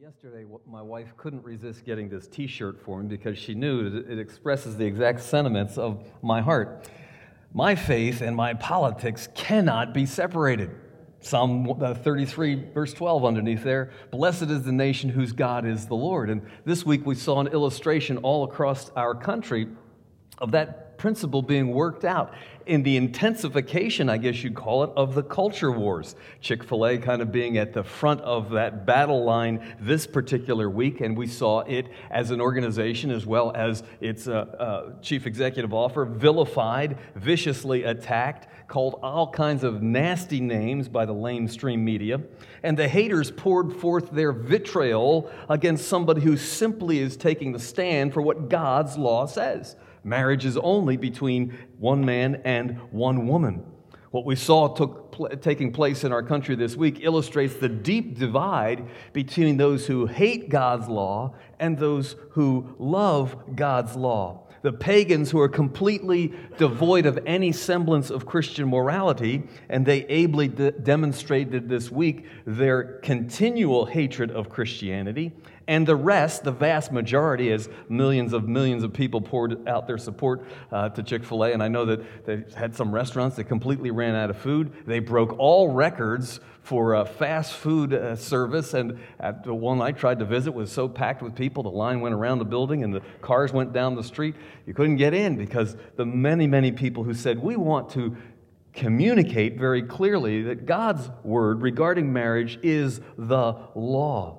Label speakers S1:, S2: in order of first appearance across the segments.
S1: Yesterday, my wife couldn't resist getting this T-shirt for me because she knew that it expresses the exact sentiments of my heart. My faith and my politics cannot be separated. Psalm 33, verse 12 underneath there, blessed is the nation whose God is the Lord. And this week we saw an illustration all across our country of that principle being worked out in the intensification, I guess you'd call it, of the culture wars. Chick-fil-A kind of being at the front of that battle line this particular week, and we saw it as an organization as well as its chief executive officer vilified, viciously attacked, called all kinds of nasty names by the lamestream media, and the haters poured forth their vitriol against somebody who simply is taking the stand for what God's law says. Marriage is only between one man and one woman. What we saw taking place in our country this week illustrates the deep divide between those who hate God's law and those who love God's law. The pagans who are completely devoid of any semblance of Christian morality, and they ably demonstrated this week their continual hatred of Christianity, and the rest, the vast majority, as millions of people poured out their support to Chick-fil-A, and I know that they had some restaurants that completely ran out of food. They broke all records for fast food service, and at the one I tried to visit was so packed with people, the line went around the building and the cars went down the street. You couldn't get in because the many people who said, we want to communicate very clearly that God's word regarding marriage is the law.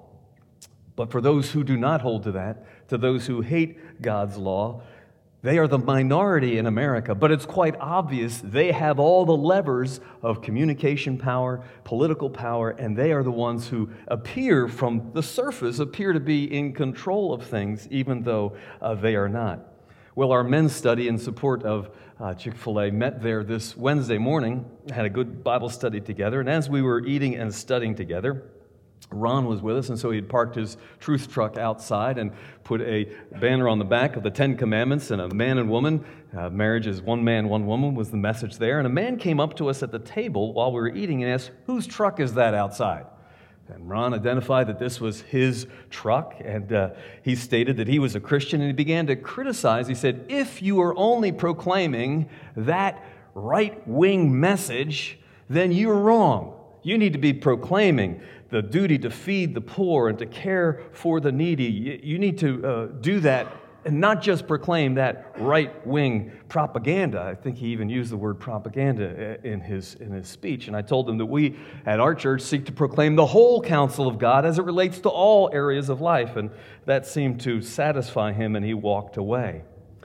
S1: But for those who do not hold to that, to those who hate God's law, they are the minority in America, but it's quite obvious they have all the levers of communication power, political power, and they are the ones who appear from the surface, appear to be in control of things, even though they are not. Well, our men's study in support of Chick-fil-A met there this Wednesday morning, had a good Bible study together, and as we were eating and studying together, Ron was with us, and so he had parked his truth truck outside and put a banner on the back of the Ten Commandments and a man and woman. Marriage is one man, one woman was the message there. And a man came up to us at the table while we were eating and asked, whose truck is that outside? And Ron identified that this was his truck, and he stated that he was a Christian, and he began to criticize. He said, if you are only proclaiming that right-wing message, then you're wrong. You need to be proclaiming the duty to feed the poor and to care for the needy. You need to do that and not just proclaim that right-wing propaganda. I think he even used the word propaganda in his speech. And I told him that we at our church seek to proclaim the whole counsel of God as it relates to all areas of life. And that seemed to satisfy him, and he walked away.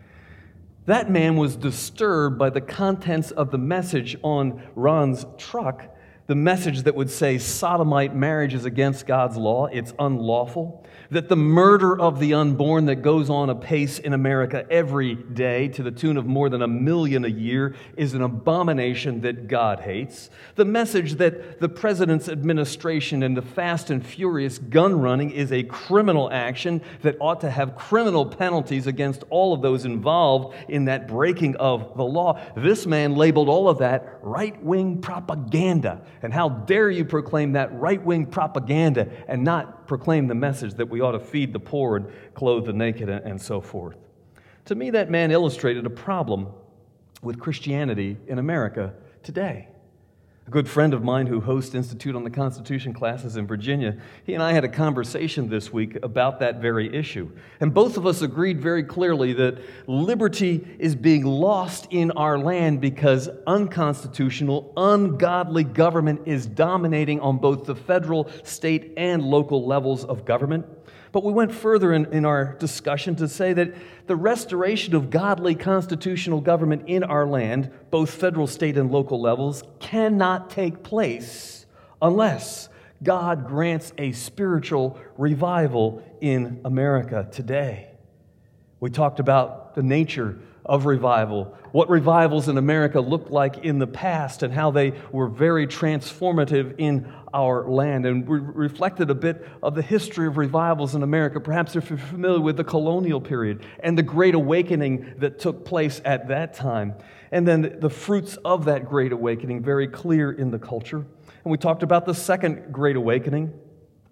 S1: That man was disturbed by the contents of the message on Ron's truck. The message that would say sodomite marriage is against God's law, it's unlawful, that the murder of the unborn that goes on apace in America every day to the tune of more than 1 million a year is an abomination that God hates, the message that the president's administration and the fast and furious gun running is a criminal action that ought to have criminal penalties against all of those involved in that breaking of the law. This man labeled all of that right-wing propaganda. And how dare you proclaim that right-wing propaganda and not proclaim the message that we ought to feed the poor and clothe the naked and so forth. To me, that man illustrated a problem with Christianity in America today. A good friend of mine who hosts Institute on the Constitution classes in Virginia, he and I had a conversation this week about that very issue. And both of us agreed very clearly that liberty is being lost in our land because unconstitutional, ungodly government is dominating on both the federal, state, and local levels of government. But we went further in our discussion to say that the restoration of godly constitutional government in our land, both federal, state, and local levels, cannot take place unless God grants a spiritual revival in America today. We talked about the nature of revival, what revivals in America looked like in the past and how they were very transformative in our land. And we reflected a bit of the history of revivals in America. Perhaps if you're familiar with the colonial period and the Great Awakening that took place at that time. And then the fruits of that Great Awakening very clear in the culture. And we talked about the Second Great Awakening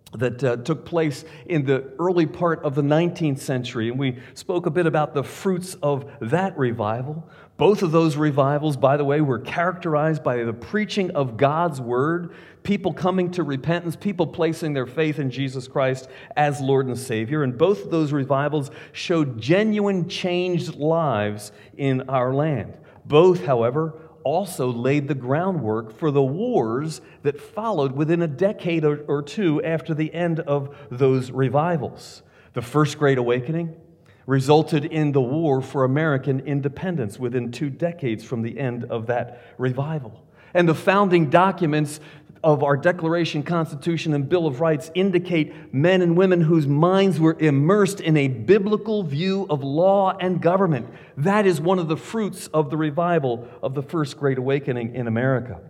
S1: that took place in the early part of the 19th century, and we spoke a bit about the fruits of that revival. Both of those revivals, by the way, were characterized by the preaching of God's Word, people coming to repentance, people placing their faith in Jesus Christ as Lord and Savior, and both of those revivals showed genuine changed lives in our land. Both, however, also laid the groundwork for the wars that followed within a decade or two after the end of those revivals. The First Great Awakening resulted in the war for American independence within 2 decades from the end of that revival. And the founding documents of our Declaration, Constitution, and Bill of Rights indicate men and women whose minds were immersed in a biblical view of law and government. That is one of the fruits of the revival of the First Great Awakening in America.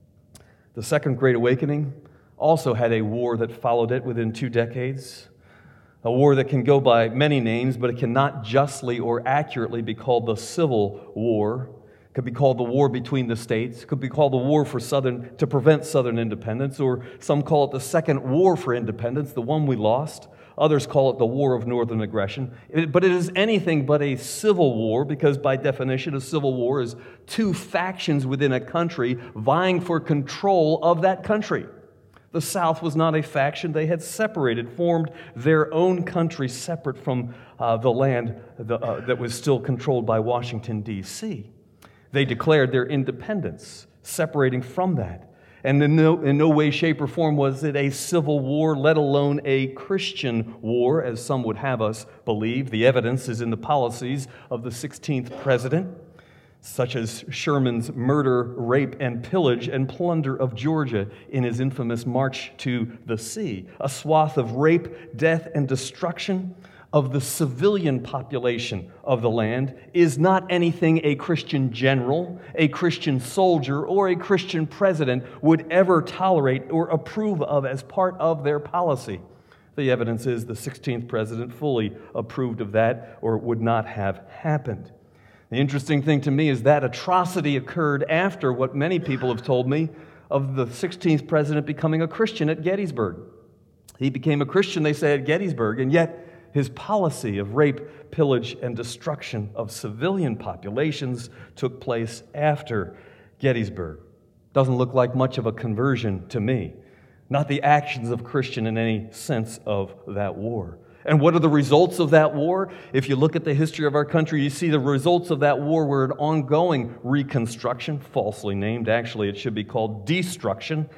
S1: The Second Great Awakening also had a war that followed it within 2 decades, a war that can go by many names, but it cannot justly or accurately be called the Civil War. Could be called the war between the states, could be called the war to prevent Southern independence, or some call it the Second War for Independence, the one we lost. Others call it the War of Northern Aggression. But it is anything but a civil war, because by definition, a civil war is 2 factions within a country vying for control of that country. The South was not a faction. They had separated, formed their own country separate from the land that was still controlled by Washington, D.C. They declared their independence, separating from that. And in no way, shape, or form was it a civil war, let alone a Christian war, as some would have us believe. The evidence is in the policies of the 16th president, such as Sherman's murder, rape, and pillage and plunder of Georgia in his infamous March to the Sea, a swath of rape, death, and destruction of the civilian population of the land is not anything a Christian general, a Christian soldier, or a Christian president would ever tolerate or approve of as part of their policy. The evidence is the 16th president fully approved of that, or it would not have happened. The interesting thing to me is that atrocity occurred after what many people have told me of the 16th president becoming a Christian at Gettysburg. He became a Christian, they say, at Gettysburg, and yet his policy of rape, pillage, and destruction of civilian populations took place after Gettysburg. Doesn't look like much of a conversion to me. Not the actions of Christian in any sense of that war. And what are the results of that war? If you look at the history of our country, you see the results of that war were an ongoing reconstruction, falsely named. Actually, it should be called destruction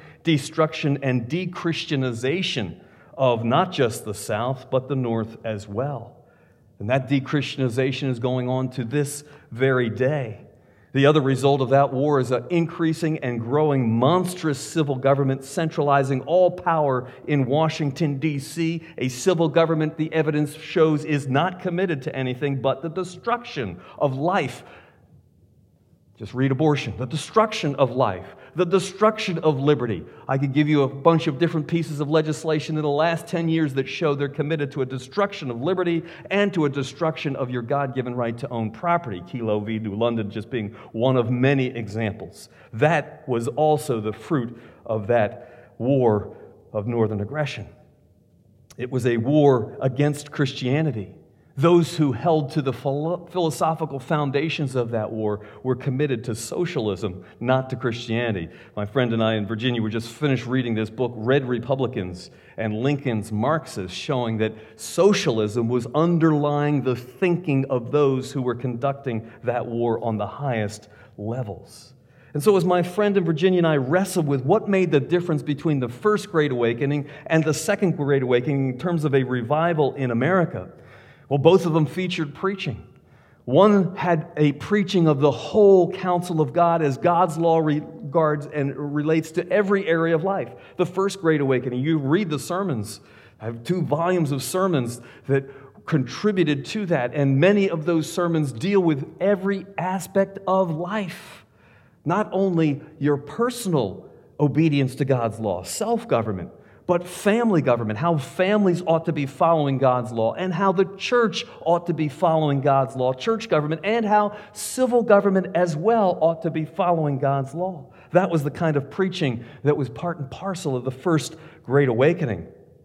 S1: and de-Christianization of not just the South, but the North as well. And that de-Christianization is going on to this very day. The other result of that war is an increasing and growing monstrous civil government centralizing all power in Washington, D.C., a civil government, the evidence shows, is not committed to anything but the destruction of life. Just read abortion. The destruction of life, the destruction of liberty. I could give you a bunch of different pieces of legislation in the last 10 years that show they're committed to a destruction of liberty and to a destruction of your God-given right to own property. Kelo v. New London just being one of many examples. That was also the fruit of that war of northern aggression. It was a war against Christianity. Those who held to the philosophical foundations of that war were committed to socialism, not to Christianity. My friend and I in Virginia were just finished reading this book, Red Republicans and Lincoln's Marxists, showing that socialism was underlying the thinking of those who were conducting that war on the highest levels. And so as my friend in Virginia and I wrestled with what made the difference between the First Great Awakening and the Second Great Awakening in terms of a revival in America, well, both of them featured preaching. One had a preaching of the whole counsel of God as God's law regards and relates to every area of life. The First Great Awakening, you read the sermons. I have 2 volumes of sermons that contributed to that, and many of those sermons deal with every aspect of life. Not only your personal obedience to God's law, self-government, but family government, how families ought to be following God's law, and how the church ought to be following God's law, church government, and how civil government as well ought to be following God's law. That was the kind of preaching that was part and parcel of the First Great Awakening.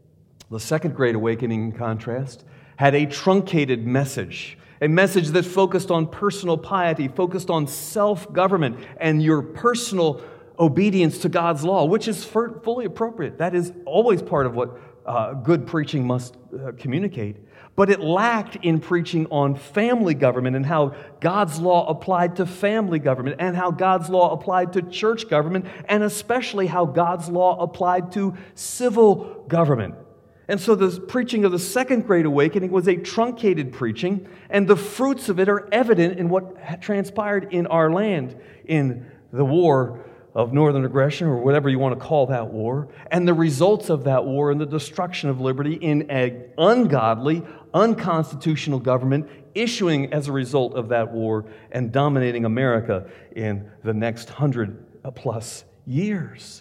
S1: The Second Great Awakening, in contrast, had a truncated message, a message that focused on personal piety, focused on self-government and your personal obedience to God's law, which is fully appropriate. That is always part of what good preaching must communicate. But it lacked in preaching on family government and how God's law applied to family government and how God's law applied to church government and especially how God's law applied to civil government. And so the preaching of the Second Great Awakening was a truncated preaching, and the fruits of it are evident in what transpired in our land in the war of northern aggression, or whatever you want to call that war, and the results of that war and the destruction of liberty in an ungodly, unconstitutional government issuing as a result of that war and dominating America in the next 100+ years.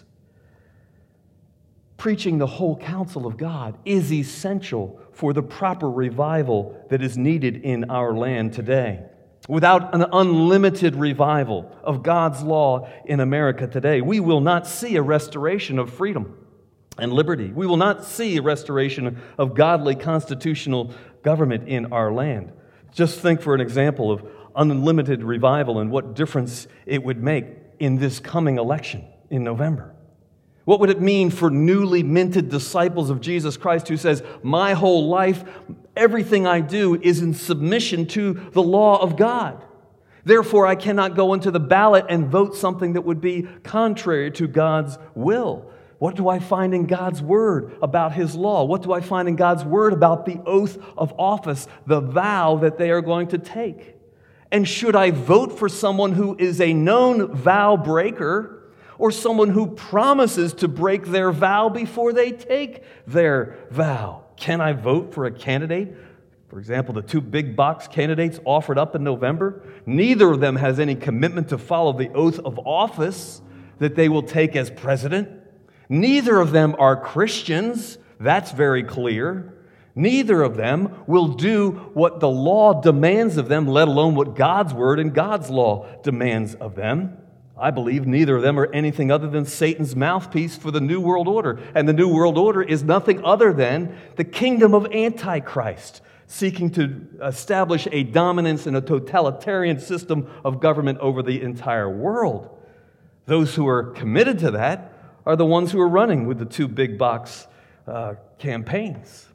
S1: Preaching the whole counsel of God is essential for the proper revival that is needed in our land today. Without an unlimited revival of God's law in America today, we will not see a restoration of freedom and liberty. We will not see a restoration of godly constitutional government in our land. Just think for an example of unlimited revival and what difference it would make in this coming election in November. What would it mean for newly minted disciples of Jesus Christ who says, my whole life, everything I do is in submission to the law of God. Therefore, I cannot go into the ballot and vote something that would be contrary to God's will. What do I find in God's word about His law? What do I find in God's word about the oath of office, the vow that they are going to take? And should I vote for someone who is a known vow breaker, or someone who promises to break their vow before they take their vow? Can I vote for a candidate? For example, the two big box candidates offered up in November, neither of them has any commitment to follow the oath of office that they will take as president. Neither of them are Christians. That's very clear. Neither of them will do what the law demands of them, let alone what God's word and God's law demands of them. I believe neither of them are anything other than Satan's mouthpiece for the New World Order. And the New World Order is nothing other than the kingdom of Antichrist, seeking to establish a dominance and a totalitarian system of government over the entire world. Those who are committed to that are the ones who are running with the two big box campaigns.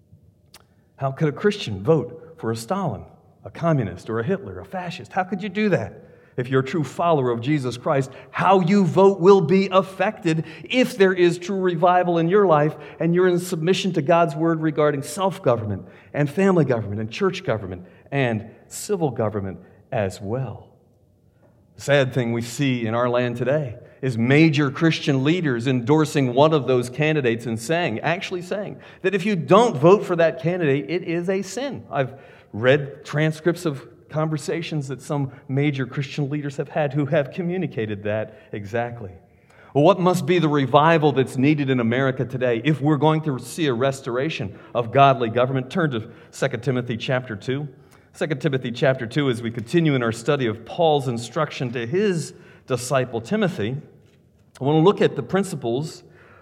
S1: How could a Christian vote for a Stalin, a communist, or a Hitler, a fascist? How could you do that? If you're a true follower of Jesus Christ, how you vote will be affected if there is true revival in your life and you're in submission to God's word regarding self-government and family government and church government and civil government as well. The sad thing we see in our land today is major Christian leaders endorsing one of those candidates and actually saying that if you don't vote for that candidate, it is a sin. I've read transcripts of conversations that some major Christian leaders have had who have communicated that exactly. Well, what must be the revival that's needed in America today if we're going to see a restoration of godly government? Turn to 2 Timothy chapter 2. 2 Timothy chapter 2, as we continue in our study of Paul's instruction to his disciple Timothy, I want to look at the principles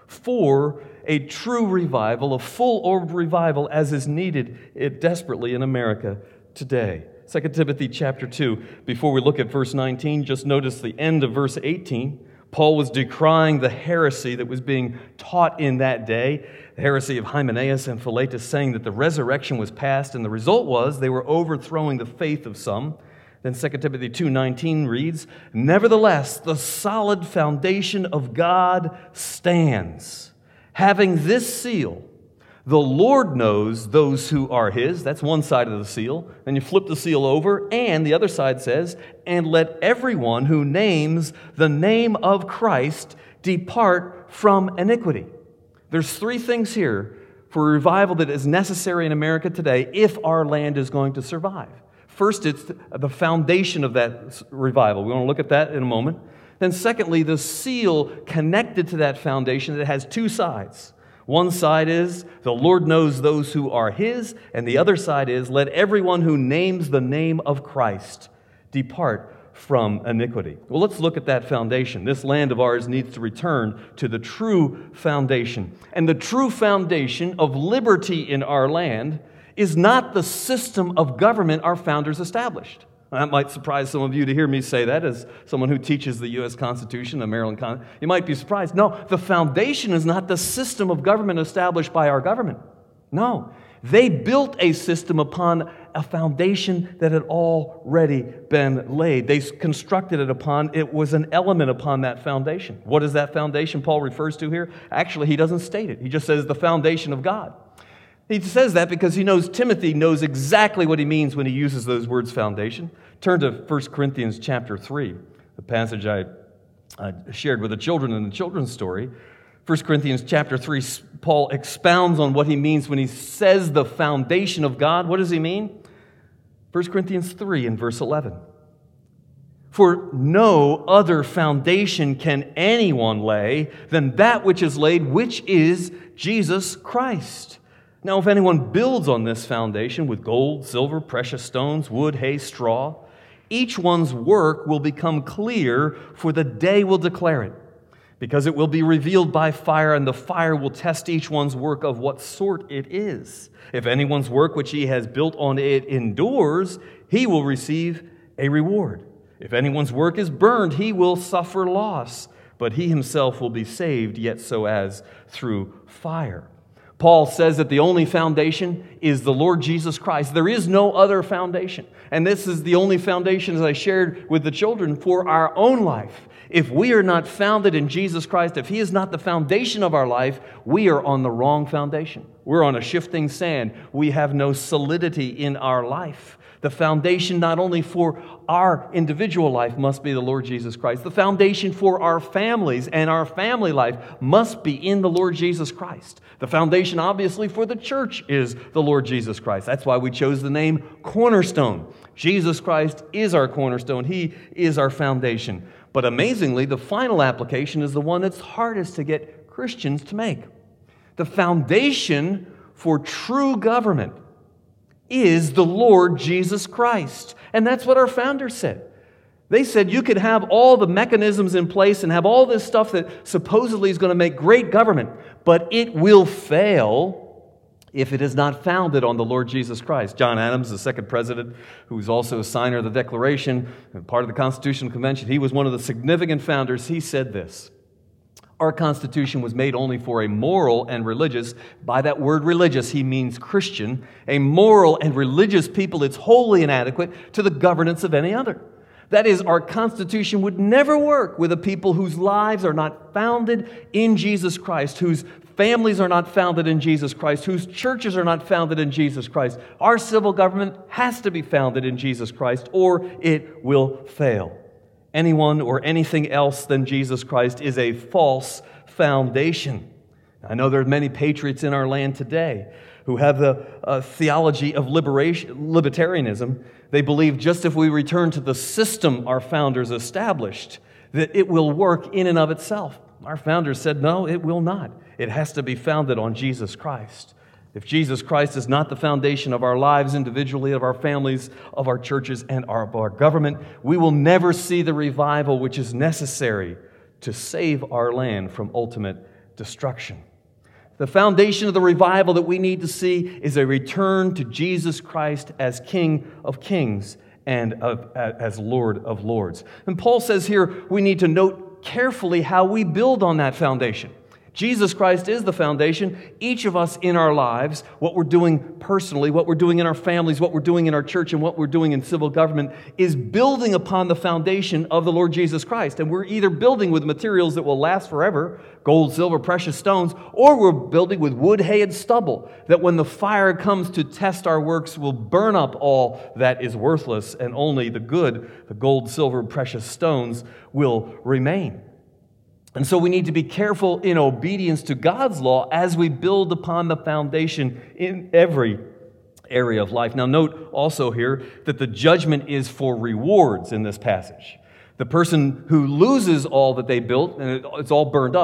S1: for a true revival, a full-orbed revival as is needed desperately in America today. 2 Timothy chapter 2, before we look at verse 19, just notice the end of verse 18. Paul was decrying the heresy that was being taught in that day, the heresy of Hymenaeus and Philetus, saying that the resurrection was past, and the result was they were overthrowing the faith of some. Then 2 Timothy 2:19 reads, "Nevertheless, the solid foundation of God stands, having this seal, the Lord knows those who are His." That's one side of the seal. Then you flip the seal over, and the other side says, "And let everyone who names the name of Christ depart from iniquity." There's three things here for a revival that is necessary in America today if our land is going to survive. First, it's the foundation of that revival. We want to look at that in a moment. Then secondly, the seal connected to that foundation that has two sides. One side is, the Lord knows those who are His, and the other side is, let everyone who names the name of Christ depart from iniquity. Well, let's look at that foundation. This land of ours needs to return to the true foundation. And the true foundation of liberty in our land is not the system of government our founders established. That might surprise some of you to hear me say that as someone who teaches the U.S. Constitution, the Maryland Constitution. You might be surprised. No, the foundation is not the system of government established by our government. No, they built a system upon a foundation that had already been laid. They constructed it upon, it was an element upon that foundation. What is that foundation Paul refers to here? Actually, he doesn't state it. He just says the foundation of God. He says that because he knows Timothy knows exactly what he means when he uses those words foundation. Turn to 1 Corinthians chapter 3, the passage I shared with the children in the children's story. 1 Corinthians chapter 3, Paul expounds on what he means when he says the foundation of God. What does he mean? 1 Corinthians 3 in verse 11. For no other foundation can anyone lay than that which is laid, which is Jesus Christ. Now, if anyone builds on this foundation with gold, silver, precious stones, wood, hay, straw, each one's work will become clear, for the day will declare it, because it will be revealed by fire, and the fire will test each one's work of what sort it is. If anyone's work which he has built on it endures, he will receive a reward. If anyone's work is burned, he will suffer loss, but he himself will be saved, yet so as through fire. Paul says that the only foundation is the Lord Jesus Christ. There is no other foundation. And this is the only foundation, as I shared with the children, for our own life. If we are not founded in Jesus Christ, if He is not the foundation of our life, we are on the wrong foundation. We're on a shifting sand. We have no solidity in our life. The foundation not only for our individual life must be the Lord Jesus Christ. The foundation for our families and our family life must be in the Lord Jesus Christ. The foundation, obviously, for the church is the Lord Jesus Christ. That's why we chose the name Cornerstone. Jesus Christ is our cornerstone. He is our foundation. But amazingly, the final application is the one that's hardest to get Christians to make. The foundation for true government is the Lord Jesus Christ. And that's what our founders said. They said you could have all the mechanisms in place and have all this stuff that supposedly is going to make great government, but it will fail if it is not founded on the Lord Jesus Christ. John Adams, the second president, who was also a signer of the Declaration and part of the Constitutional Convention, he was one of the significant founders. He said this: our Constitution was made only for a moral and religious, by that word religious, he means Christian, a moral and religious people. It's wholly inadequate to the governance of any other. That is, our Constitution would never work with a people whose lives are not founded in Jesus Christ, whose families are not founded in Jesus Christ, whose churches are not founded in Jesus Christ. Our civil government has to be founded in Jesus Christ, or it will fail. Anyone or anything else than Jesus Christ is a false foundation. I know there are many patriots in our land today who have the theology of libertarianism. They believe just if we return to the system our founders established, that it will work in and of itself. Our founders said, no, it will not. It has to be founded on Jesus Christ. If Jesus Christ is not the foundation of our lives individually, of our families, of our churches, and of our government, we will never see the revival which is necessary to save our land from ultimate destruction. The foundation of the revival that we need to see is a return to Jesus Christ as King of Kings and as Lord of Lords. And Paul says here we need to note carefully how we build on that foundation. Jesus Christ is the foundation. Each of us in our lives, what we're doing personally, what we're doing in our families, what we're doing in our church, and what we're doing in civil government is building upon the foundation of the Lord Jesus Christ. And we're either building with materials that will last forever, gold, silver, precious stones, or we're building with wood, hay, and stubble, that when the fire comes to test our works will burn up all that is worthless, and only the good, the gold, silver, precious stones will remain. And so we need to be careful in obedience to God's law as we build upon the foundation in every area of life. Now note also here that the judgment is for rewards in this passage. The person who loses all that they built and it's all burned up,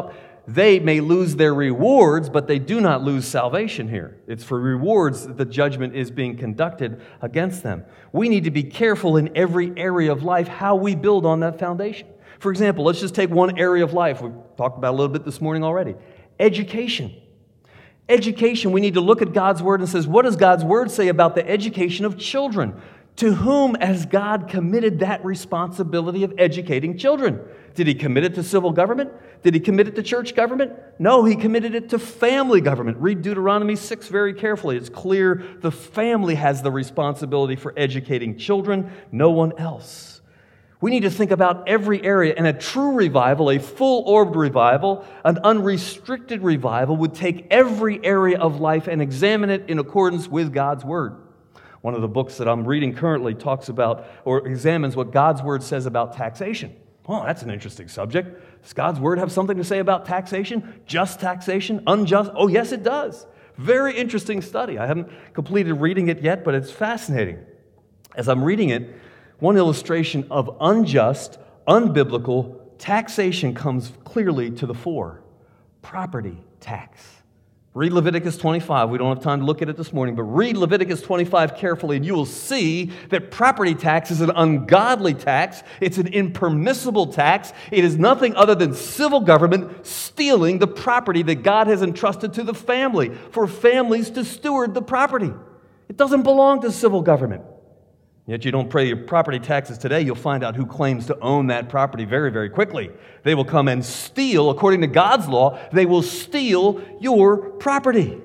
S1: They may lose their rewards, but they do not lose salvation here. It's for rewards that the judgment is being conducted against them. We need to be careful in every area of life how we build on that foundation. For example, let's just take one area of life. We've talked about it a little bit this morning already. Education. Education, we need to look at God's Word and says, what does God's Word say about the education of children? To whom has God committed that responsibility of educating children? Did He commit it to civil government? Did He commit it to church government? No, He committed it to family government. Read Deuteronomy 6 very carefully. It's clear the family has the responsibility for educating children, no one else. We need to think about every area, and a true revival, a full-orbed revival, an unrestricted revival would take every area of life and examine it in accordance with God's Word. One of the books that I'm reading currently talks about or examines what God's Word says about taxation. Oh, that's an interesting subject. Does God's Word have something to say about taxation? Just taxation? Unjust? Oh, yes, it does. Very interesting study. I haven't completed reading it yet, but it's fascinating. As I'm reading it, one illustration of unjust, unbiblical taxation comes clearly to the fore. Property tax. Read Leviticus 25. We don't have time to look at it this morning, but read Leviticus 25 carefully, and you will see that property tax is an ungodly tax. It's an impermissible tax. It is nothing other than civil government stealing the property that God has entrusted to the family for families to steward the property. It doesn't belong to civil government. Yet you don't pay your property taxes today, you'll find out who claims to own that property very, very quickly. They will come and steal, according to God's law, they will steal your property.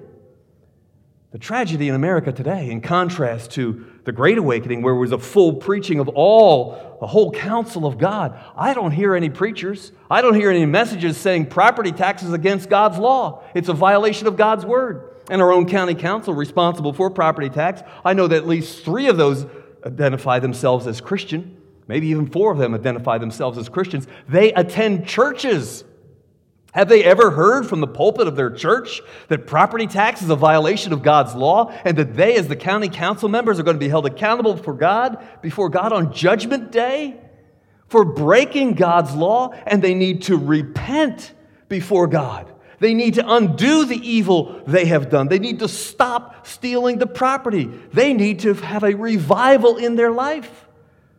S1: The tragedy in America today, in contrast to the Great Awakening, where it was a full preaching of the whole counsel of God, I don't hear any preachers, I don't hear any messages saying property tax is against God's law. It's a violation of God's Word. And our own county council responsible for property tax, I know that at least 3 of those identify themselves as Christian. Maybe even 4 of them identify themselves as Christians. They attend churches. Have they ever heard from the pulpit of their church that property tax is a violation of God's law and that they, as the county council members, are going to be held accountable before God on Judgment Day for breaking God's law, and they need to repent before God? They need to undo the evil they have done. They need to stop stealing the property. They need to have a revival in their life.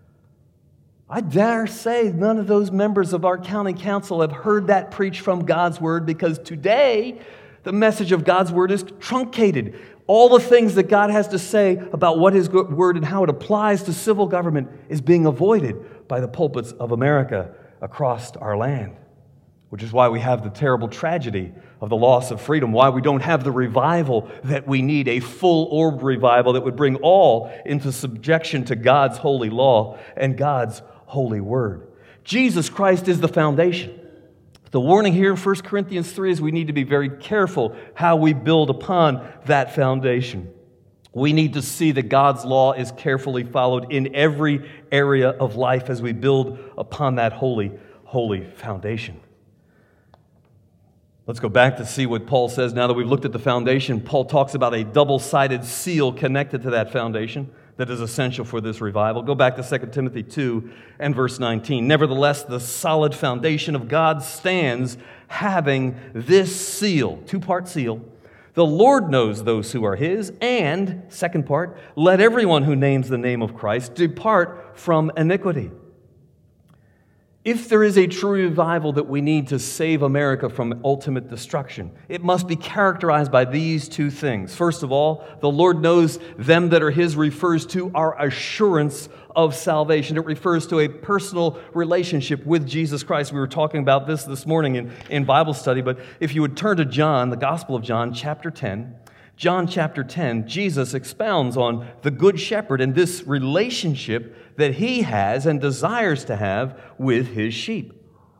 S1: I dare say none of those members of our county council have heard that preached from God's Word, because today the message of God's Word is truncated. All the things that God has to say about what His Word and how it applies to civil government is being avoided by the pulpits of America across our land. Which is why we have the terrible tragedy of the loss of freedom, why we don't have the revival that we need, a full-orbed revival that would bring all into subjection to God's holy law and God's holy Word. Jesus Christ is the foundation. The warning here in 1 Corinthians 3 is we need to be very careful how we build upon that foundation. We need to see that God's law is carefully followed in every area of life as we build upon that holy foundation. Let's go back to see what Paul says. Now that we've looked at the foundation, Paul talks about a double-sided seal connected to that foundation that is essential for this revival. Go back to 2 Timothy 2 and verse 19. Nevertheless, the solid foundation of God stands, having this seal, 2-part seal. The Lord knows those who are His, and, second part, let everyone who names the name of Christ depart from iniquity. If there is a true revival that we need to save America from ultimate destruction, it must be characterized by these 2 things. First of all, the Lord knows them that are His refers to our assurance of salvation. It refers to a personal relationship with Jesus Christ. We were talking about this morning in Bible study, but if you would turn to John, the Gospel of John, chapter 10, John chapter 10, Jesus expounds on the Good Shepherd and this relationship that He has and desires to have with His sheep.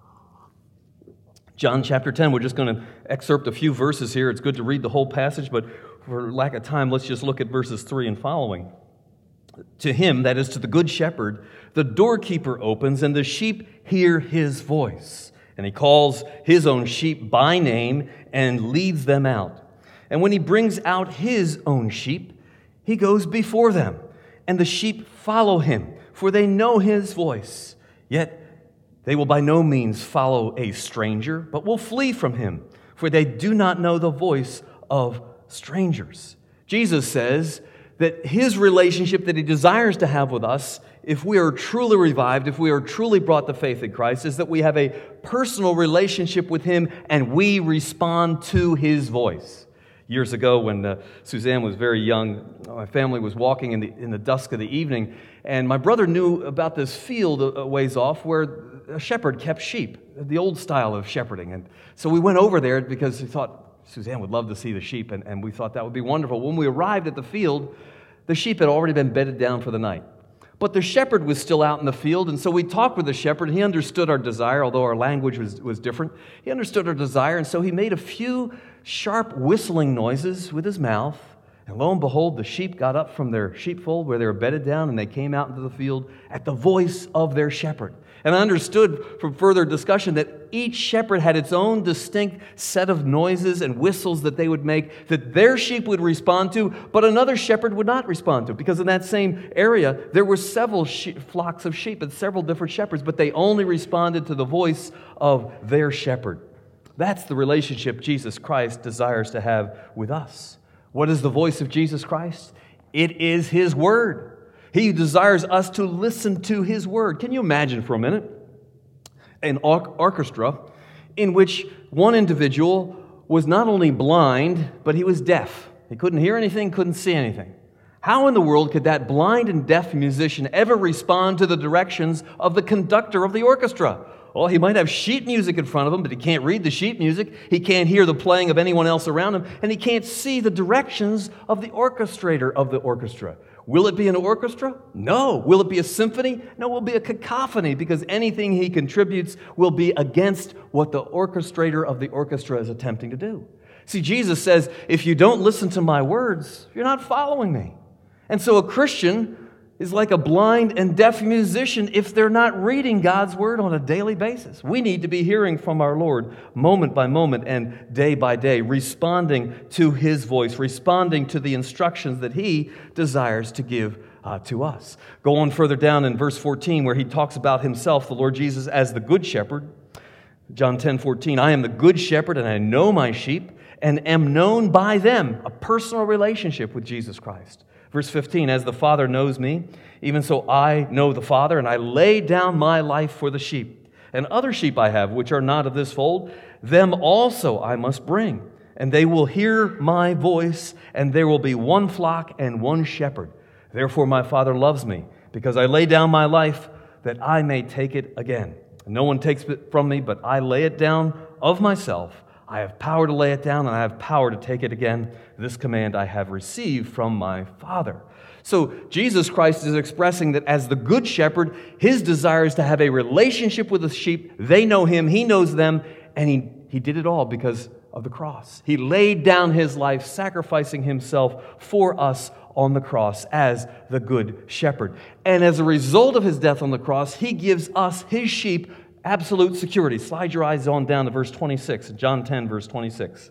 S1: John chapter 10, we're just going to excerpt a few verses here. It's good to read the whole passage, but for lack of time, let's just look at verses 3 and following. To Him, that is to the Good Shepherd, the doorkeeper opens, and the sheep hear His voice. And He calls His own sheep by name and leads them out. And when He brings out His own sheep, He goes before them, and the sheep follow Him, for they know His voice. Yet They will by no means follow a stranger, but will flee from him, for they do not know the voice of strangers. Jesus says that his relationship that he desires to have with us, if we are truly revived, if we are truly brought to faith in Christ, is that we have a personal relationship with him and we respond to his voice. Years ago, when Suzanne was very young, my family was walking in the dusk of the evening, and my brother knew about this field a ways off where a shepherd kept sheep, the old style of shepherding. And so we went over there because we thought Suzanne would love to see the sheep, and we thought that would be wonderful. When we arrived at the field, the sheep had already been bedded down for the night. But the shepherd was still out in the field, and so we talked with the shepherd. He understood our desire, although our language was different. He understood our desire, and so he made a few sharp whistling noises with his mouth. And lo and behold, the sheep got up from their sheepfold where they were bedded down, and they came out into the field at the voice of their shepherd. And I understood from further discussion that each shepherd had its own distinct set of noises and whistles that they would make that their sheep would respond to, but another shepherd would not respond to, because in that same area there were several flocks of sheep and several different shepherds, but they only responded to the voice of their shepherd. That's the relationship Jesus Christ desires to have with us. What is the voice of Jesus Christ? It is his word. He desires us to listen to his word. Can you imagine for a minute an orchestra in which one individual was not only blind, but he was deaf? He couldn't hear anything, couldn't see anything. How in the world could that blind and deaf musician ever respond to the directions of the conductor of the orchestra? Well, he might have sheet music in front of him, but he can't read the sheet music. He can't hear the playing of anyone else around him, and he can't see the directions of the orchestrator of the orchestra. Will it be an orchestra? No. Will it be a symphony? No, it will be a cacophony, because anything he contributes will be against what the orchestrator of the orchestra is attempting to do. See, Jesus says, if you don't listen to my words, you're not following me. And so a Christian is like a blind and deaf musician if they're not reading God's word on a daily basis. We need to be hearing from our Lord moment by moment and day by day, responding to his voice, responding to the instructions that he desires to give to us. Go on further down in verse 14 where he talks about himself, the Lord Jesus, as the good shepherd. John 10:14, I am the good shepherd and I know my sheep and am known by them. A personal relationship with Jesus Christ. Verse 15, as the Father knows me, even so I know the Father, and I lay down my life for the sheep. And other sheep I have, which are not of this fold, them also I must bring. And they will hear my voice, and there will be one flock and one shepherd. Therefore my Father loves me, because I lay down my life that I may take it again. No one takes it from me, but I lay it down of myself. I have power to lay it down, and I have power to take it again. This command I have received from my Father. So Jesus Christ is expressing that as the good shepherd, his desire is to have a relationship with the sheep. They know him, he knows them, and he did it all because of the cross. He laid down his life, sacrificing himself for us on the cross as the good shepherd. And as a result of his death on the cross, he gives us, his sheep, absolute security. Slide your eyes on down to verse 26, John 10, verse 26.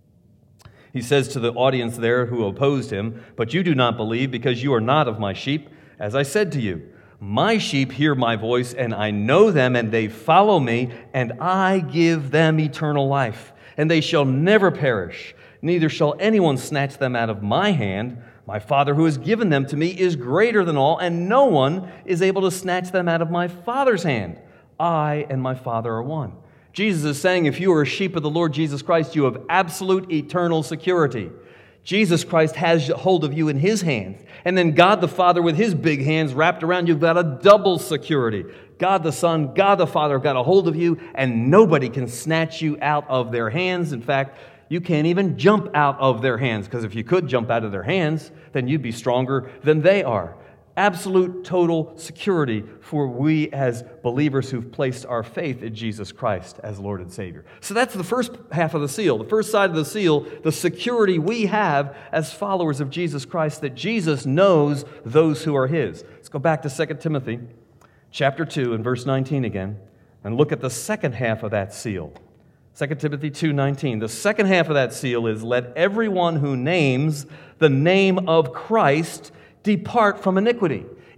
S1: He says to the audience there who opposed him, but you do not believe because you are not of my sheep, as I said to you. My sheep hear my voice, and I know them, and they follow me, and I give them eternal life. And they shall never perish, neither shall anyone snatch them out of my hand. My Father who has given them to me is greater than all, and no one is able to snatch them out of my Father's hand. I and my Father are one. Jesus is saying if you are a sheep of the Lord Jesus Christ, you have absolute eternal security. Jesus Christ has hold of you in his hands. And then God the Father with his big hands wrapped around you, you've got a double security. God the Son, God the Father have got a hold of you, and nobody can snatch you out of their hands. In fact, you can't even jump out of their hands, because if you could jump out of their hands, then you'd be stronger than they are. Absolute, total security for we as believers who've placed our faith in Jesus Christ as Lord and Savior. So that's the first half of the seal. The first side of the seal, the security we have as followers of Jesus Christ, that Jesus knows those who are his. Let's go back to 2 Timothy chapter 2 and verse 19 again, and look at the second half of that seal. 2 Timothy 2:19. The second half of that seal is, let everyone who names the name of Christ depart from iniquity.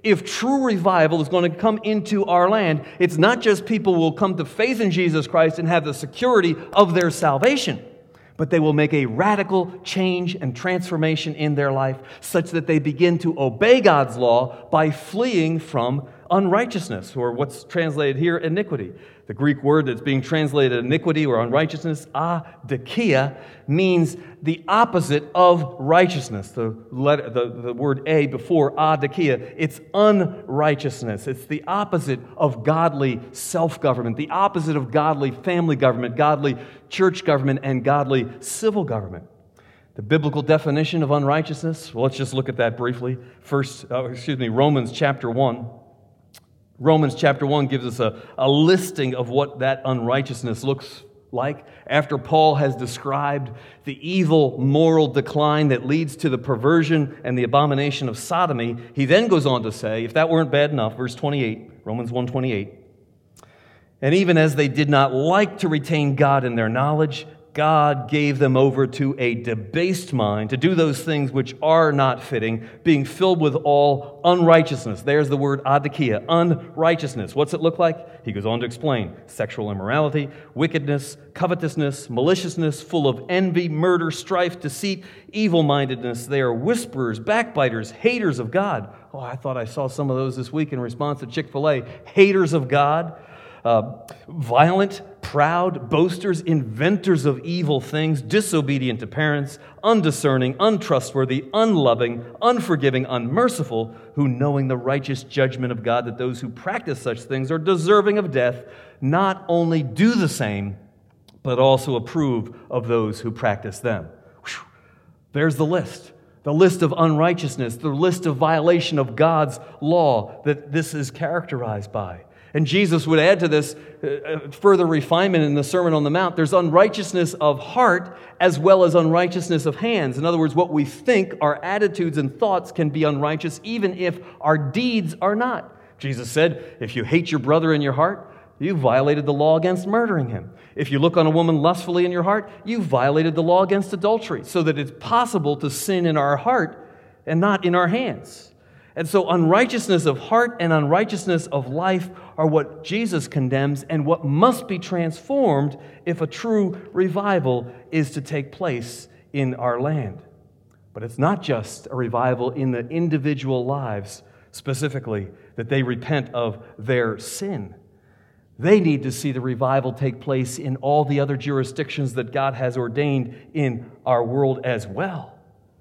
S1: If true revival is going to come into our land, it's not just people will come to faith in Jesus Christ and have the security of their salvation, but they will make a radical change and transformation in their life such that they begin to obey God's law by fleeing from unrighteousness, or what's translated here, iniquity. The Greek word that's being translated iniquity or unrighteousness, adikia, means the opposite of righteousness. The word a before adikia, it's unrighteousness. It's the opposite of godly self-government, the opposite of godly family government, godly church government, and godly civil government. The biblical definition of unrighteousness, well, let's just look at that briefly. Romans chapter 1. Romans chapter 1 gives us a listing of what that unrighteousness looks like. After Paul has described the evil moral decline that leads to the perversion and the abomination of sodomy, he then goes on to say, if that weren't bad enough, verse 28, Romans 1:28, and even as they did not like to retain God in their knowledge, God gave them over to a debased mind to do those things which are not fitting, being filled with all unrighteousness. There's the word adikia, unrighteousness. What's it look like? He goes on to explain sexual immorality, wickedness, covetousness, maliciousness, full of envy, murder, strife, deceit, evil-mindedness. They are whisperers, backbiters, haters of God. Oh, I thought I saw some of those this week in response to Chick-fil-A. Haters of God. Violent, proud, boasters, inventors of evil things, disobedient to parents, undiscerning, untrustworthy, unloving, unforgiving, unmerciful, who knowing the righteous judgment of God that those who practice such things are deserving of death, not only do the same, but also approve of those who practice them. Whew. There's the list of unrighteousness, the list of violation of God's law that this is characterized by. And Jesus would add to this further refinement in the Sermon on the Mount. There's unrighteousness of heart as well as unrighteousness of hands. In other words, what we think, our attitudes and thoughts can be unrighteous even if our deeds are not. Jesus said, if you hate your brother in your heart, you violated the law against murdering him. If you look on a woman lustfully in your heart, you violated the law against adultery. So that it's possible to sin in our heart and not in our hands. And so unrighteousness of heart and unrighteousness of life are what Jesus condemns and what must be transformed if a true revival is to take place in our land. But it's not just a revival in the individual lives, specifically, that they repent of their sin. They need to see the revival take place in all the other jurisdictions that God has ordained in our world as well.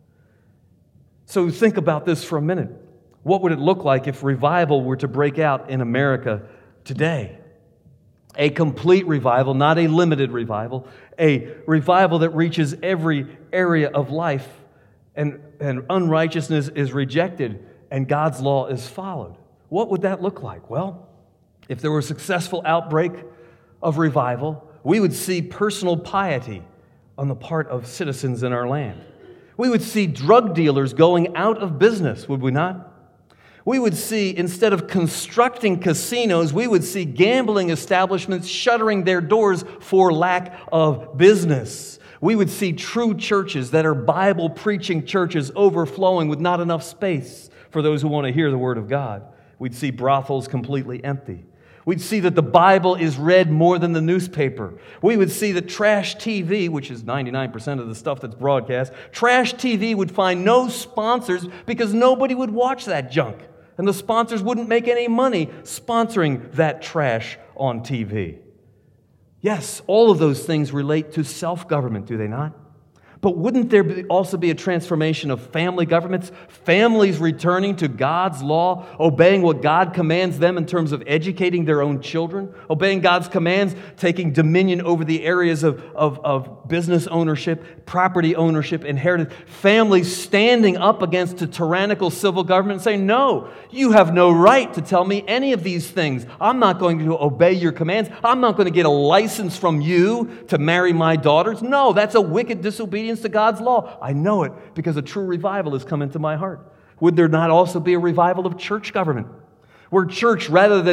S1: So think about this for a minute. What would it look like if revival were to break out in America today? A complete revival, not a limited revival. A revival that reaches every area of life and unrighteousness is rejected and God's law is followed. What would that look like? Well, if there were a successful outbreak of revival, we would see personal piety on the part of citizens in our land. We would see drug dealers going out of business, would we not? We would see, instead of constructing casinos, we would see gambling establishments shuttering their doors for lack of business. We would see true churches that are Bible-preaching churches overflowing with not enough space for those who want to hear the Word of God. We'd see brothels completely empty. We'd see that the Bible is read more than the newspaper. We would see that trash TV, which is 99% of the stuff that's broadcast, trash TV would find no sponsors because nobody would watch that junk. And the sponsors wouldn't make any money sponsoring that trash on TV. Yes, all of those things relate to self-government, do they not? But wouldn't there also be a transformation of family governments? Families returning to God's law, obeying what God commands them in terms of educating their own children, obeying God's commands, taking dominion over the areas of business ownership, property ownership, inheritance. Families standing up against a tyrannical civil government and saying, no, you have no right to tell me any of these things. I'm not going to obey your commands. I'm not going to get a license from you to marry my daughters. No, that's a wicked disobedience to God's law. I know it because a true revival has come into my heart. Would there not also be a revival of church government? Where church, rather than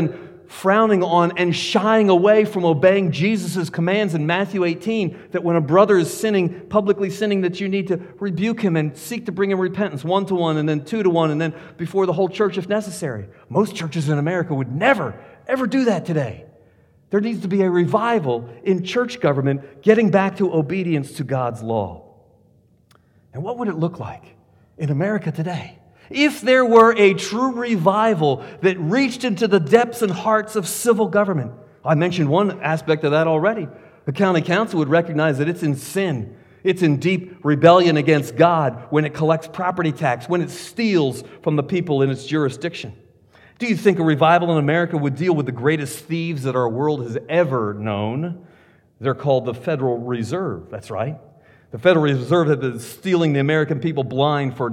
S1: frowning on and shying away from obeying Jesus' commands in Matthew 18, that when a brother is sinning, publicly sinning, that you need to rebuke him and seek to bring him repentance, 1-to-1 and then 2-to-1 and then before the whole church if necessary. Most churches in America would never, ever do that today. There needs to be a revival in church government getting back to obedience to God's law. And what would it look like in America today if there were a true revival that reached into the depths and hearts of civil government? I mentioned one aspect of that already. The county council would recognize that it's in sin. It's in deep rebellion against God when it collects property tax, when it steals from the people in its jurisdiction. Do you think a revival in America would deal with the greatest thieves that our world has ever known? They're called the Federal Reserve. That's right. The Federal Reserve had been stealing the American people blind for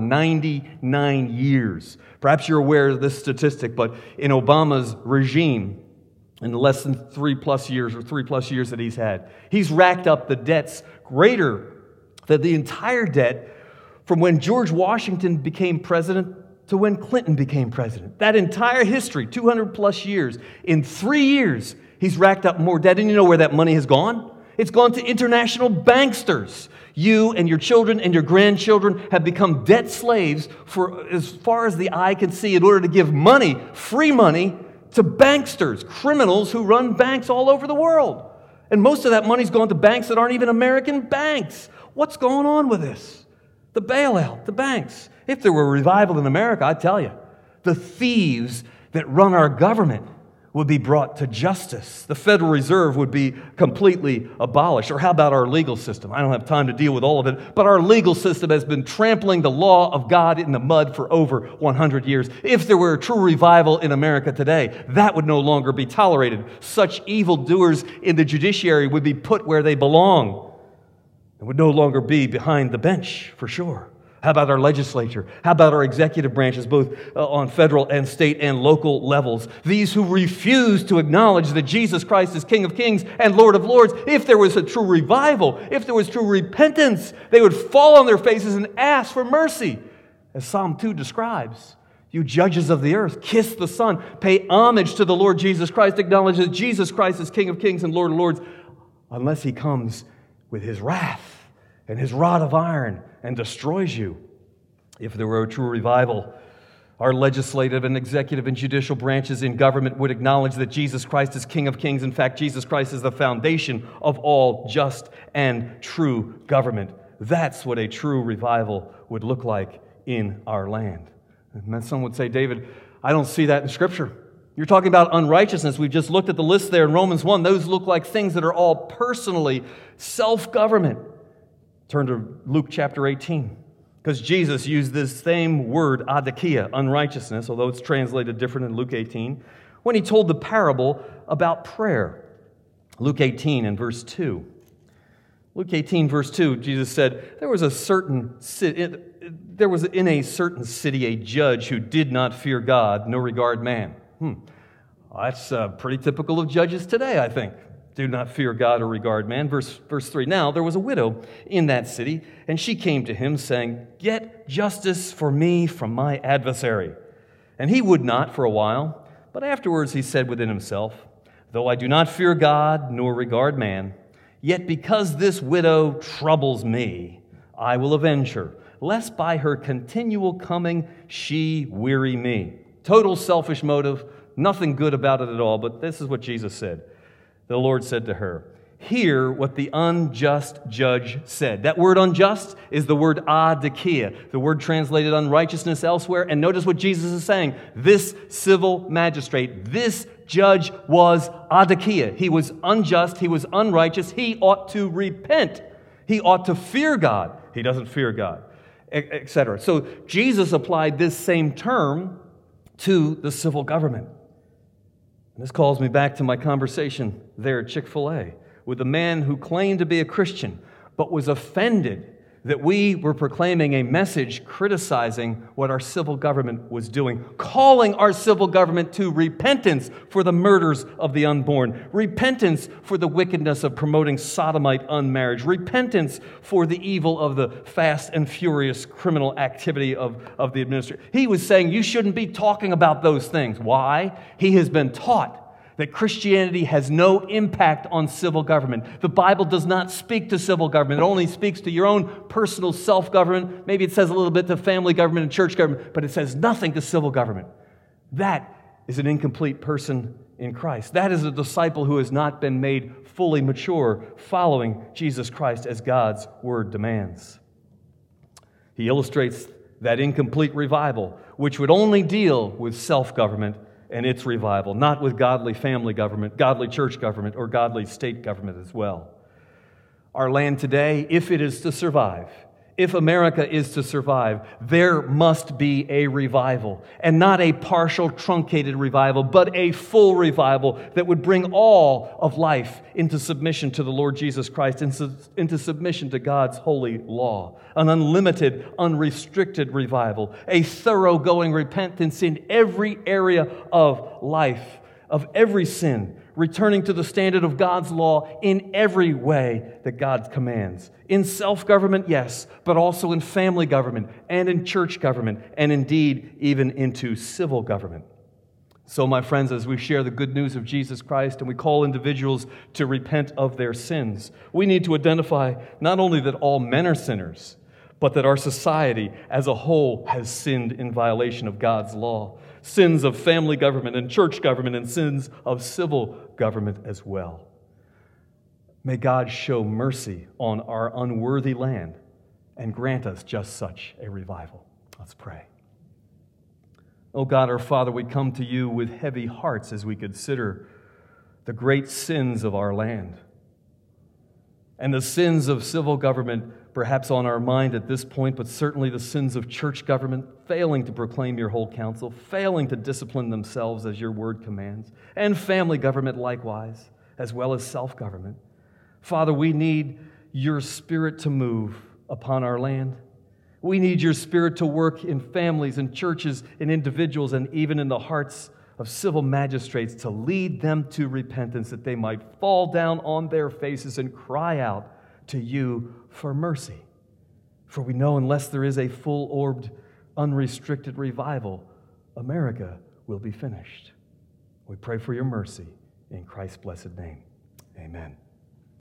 S1: 99 years. Perhaps you're aware of this statistic, but in Obama's regime, in the less than 3+ years that he's had, he's racked up the debts greater than the entire debt from when George Washington became president to when Clinton became president. That entire history, 200+ years, in 3 years, he's racked up more debt. And you know where that money has gone? It's gone to international banksters. You and your children and your grandchildren have become debt slaves for as far as the eye can see in order to give money, free money, to banksters, criminals who run banks all over the world. And most of that money's gone to banks that aren't even American banks. What's going on with this? The bailout, the banks. If there were a revival in America, I tell you, the thieves that run our government would be brought to justice. The Federal Reserve would be completely abolished. Or how about our legal system? I don't have time to deal with all of it, but our legal system has been trampling the law of God in the mud for over 100 years. If there were a true revival in America today, that would no longer be tolerated. Such evildoers in the judiciary would be put where they belong and would no longer be behind the bench, for sure. How about our legislature? How about our executive branches, both on federal and state and local levels? These who refuse to acknowledge that Jesus Christ is King of Kings and Lord of Lords. If there was a true revival, if there was true repentance, they would fall on their faces and ask for mercy. As Psalm 2 describes, you judges of the earth, kiss the Son, pay homage to the Lord Jesus Christ, acknowledge that Jesus Christ is King of Kings and Lord of Lords, unless He comes with His wrath and His rod of iron and destroys you. If there were a true revival, our legislative and executive and judicial branches in government would acknowledge that Jesus Christ is King of Kings. In fact, Jesus Christ is the foundation of all just and true government. That's what a true revival would look like in our land. And then some would say, David, I don't see that in Scripture. You're talking about unrighteousness. We've just looked at the list there in Romans 1. Those look like things that are all personally self-government. Turn to Luke chapter 18, because Jesus used this same word, adikia, unrighteousness, although it's translated different in Luke 18, when He told the parable about prayer. Luke 18 and verse 2. Luke 18, verse 2, Jesus said, there was in a certain city a judge who did not fear God, nor regard man. That's pretty typical of judges today, I think. Do not fear God or regard man. Verse 3, now there was a widow in that city, and she came to him, saying, get justice for me from my adversary. And he would not for a while, but afterwards he said within himself, though I do not fear God nor regard man, yet because this widow troubles me, I will avenge her, lest by her continual coming she weary me. Total selfish motive, nothing good about it at all, but this is what Jesus said. The Lord said to her, hear what the unjust judge said. That word unjust is the word adikia, the word translated unrighteousness elsewhere. And notice what Jesus is saying. This civil magistrate, this judge was adikia. He was unjust. He was unrighteous. He ought to repent. He ought to fear God. He doesn't fear God, etc. So Jesus applied this same term to the civil government. And this calls me back to my conversation there at Chick-fil-A with a man who claimed to be a Christian, but was offended that we were proclaiming a message criticizing what our civil government was doing, calling our civil government to repentance for the murders of the unborn, repentance for the wickedness of promoting sodomite unmarriage, repentance for the evil of the fast and furious criminal activity of the administration. He was saying you shouldn't be talking about those things. Why? He has been taught that Christianity has no impact on civil government. The Bible does not speak to civil government. It only speaks to your own personal self-government. Maybe it says a little bit to family government and church government, but it says nothing to civil government. That is an incomplete person in Christ. That is a disciple who has not been made fully mature, following Jesus Christ as God's word demands. He illustrates that incomplete revival, which would only deal with self-government and its revival, not with godly family government, godly church government, or godly state government as well. Our land today, if it is to survive, if America is to survive, there must be a revival, and not a partial, truncated revival, but a full revival that would bring all of life into submission to the Lord Jesus Christ, into submission to God's holy law. An unlimited, unrestricted revival, a thoroughgoing repentance in every area of life, of every sin, returning to the standard of God's law in every way that God commands. In self-government, yes, but also in family government and in church government, and indeed even into civil government. So, my friends, as we share the good news of Jesus Christ and we call individuals to repent of their sins, we need to identify not only that all men are sinners, but that our society as a whole has sinned in violation of God's law. Sins of family government and church government, and sins of civil government as well. May God show mercy on our unworthy land and grant us just such a revival. Let's pray. Oh God, our Father, we come to you with heavy hearts as we consider the great sins of our land and the sins of civil government perhaps on our mind at this point, but certainly the sins of church government, failing to proclaim your whole counsel, failing to discipline themselves as your word commands, and family government likewise, as well as self-government. Father, we need your Spirit to move upon our land. We need your Spirit to work in families and churches and individuals and even in the hearts of civil magistrates to lead them to repentance, that they might fall down on their faces and cry out to you for mercy. For we know unless there is a full-orbed, unrestricted revival, America will be finished. We pray for your mercy in Christ's blessed name. Amen.